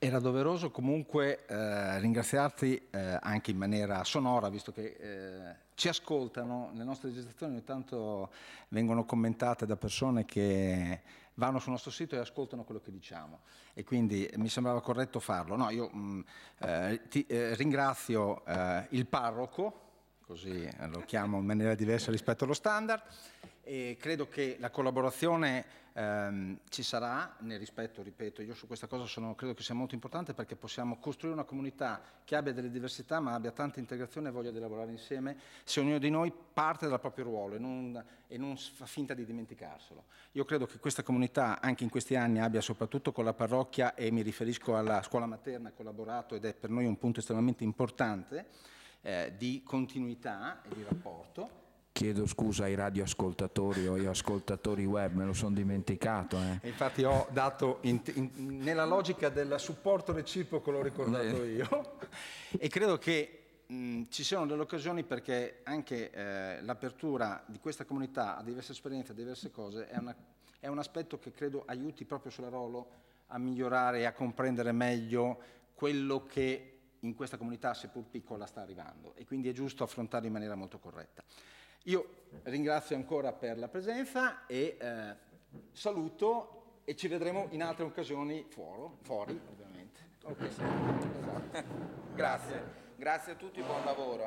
Era doveroso comunque ringraziarti anche in maniera sonora, visto che ci ascoltano. Le nostre registrazioni ogni tanto vengono commentate da persone che vanno sul nostro sito e ascoltano quello che diciamo, e quindi mi sembrava corretto farlo. No, io ringrazio il parroco, così lo chiamo in maniera diversa rispetto allo standard, e credo che la collaborazione ci sarà nel rispetto, ripeto, io su questa cosa credo che sia molto importante, perché possiamo costruire una comunità che abbia delle diversità ma abbia tanta integrazione e voglia di lavorare insieme, se ognuno di noi parte dal proprio ruolo e non fa finta di dimenticarselo. Io credo che questa comunità anche in questi anni abbia, soprattutto con la parrocchia, e mi riferisco alla scuola materna, collaborato, ed è per noi un punto estremamente importante di continuità e di rapporto. Chiedo scusa ai radioascoltatori o agli ascoltatori web, me lo sono dimenticato. Infatti ho dato, nella logica del supporto reciproco, l'ho ricordato io, e credo che ci siano delle occasioni, perché anche l'apertura di questa comunità a diverse esperienze, a diverse cose, è un aspetto che credo aiuti proprio Solarolo a migliorare e a comprendere meglio quello che in questa comunità, seppur piccola, sta arrivando, e quindi è giusto affrontarlo in maniera molto corretta. Io ringrazio ancora per la presenza e saluto, e ci vedremo in altre occasioni fuori ovviamente. Okay. Esatto. Grazie a tutti, buon lavoro.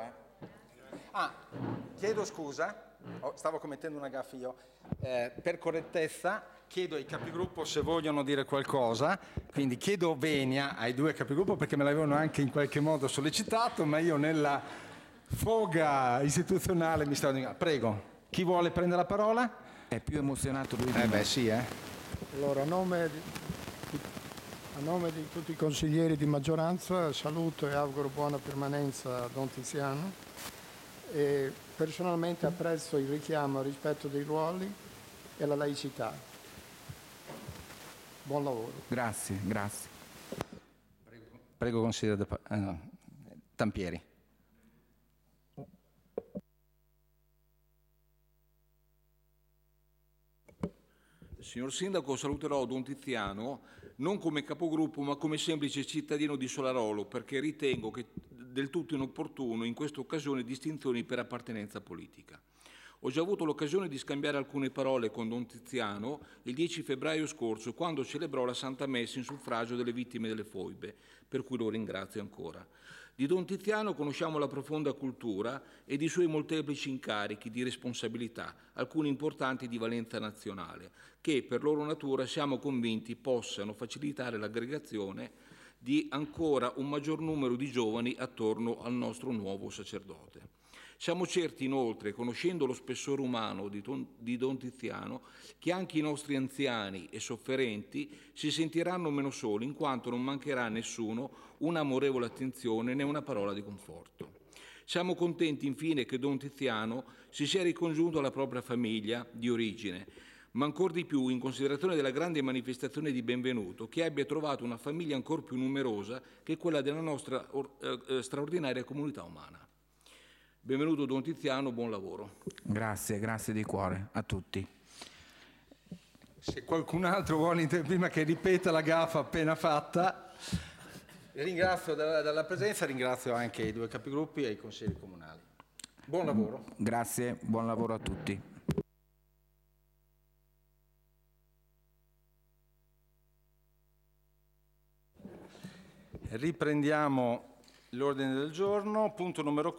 Chiedo scusa, stavo commettendo una gaffa io, per correttezza chiedo ai capigruppo se vogliono dire qualcosa, quindi chiedo venia ai due capigruppo, perché me l'avevano anche in qualche modo sollecitato, ma io nella foga istituzionale mi stavo dicendo. Prego, chi vuole prendere la parola? È più emozionato lui di me. Beh sì, Allora, a nome di tutti i consiglieri di maggioranza saluto e auguro buona permanenza a Don Tiziano, e personalmente apprezzo il richiamo al rispetto dei ruoli e alla laicità. Buon lavoro. Grazie. Prego consigliere Tampieri. Signor Sindaco, saluterò Don Tiziano non come capogruppo ma come semplice cittadino di Solarolo, perché ritengo che del tutto inopportuno in questa occasione distinzioni per appartenenza politica. Ho già avuto l'occasione di scambiare alcune parole con Don Tiziano il 10 febbraio scorso, quando celebrò la Santa Messa in suffragio delle vittime delle foibe, per cui lo ringrazio ancora. Di Don Tiziano conosciamo la profonda cultura ed i suoi molteplici incarichi di responsabilità, alcuni importanti di valenza nazionale, che per loro natura siamo convinti possano facilitare l'aggregazione di ancora un maggior numero di giovani attorno al nostro nuovo sacerdote. Siamo certi inoltre, conoscendo lo spessore umano di Don Tiziano, che anche i nostri anziani e sofferenti si sentiranno meno soli, in quanto non mancherà a nessuno un'amorevole attenzione né una parola di conforto. Siamo contenti infine che Don Tiziano si sia ricongiunto alla propria famiglia di origine, ma ancor di più in considerazione della grande manifestazione di benvenuto, che abbia trovato una famiglia ancor più numerosa che quella della nostra straordinaria comunità umana. Benvenuto Don Tiziano, buon lavoro. Grazie di cuore a tutti. Se qualcun altro vuole prima che ripeta la gaffa appena fatta, ringrazio della presenza, ringrazio anche i due capigruppi e i consiglieri comunali. Buon lavoro. Grazie, buon lavoro a tutti. Riprendiamo l'ordine del giorno, punto numero 4.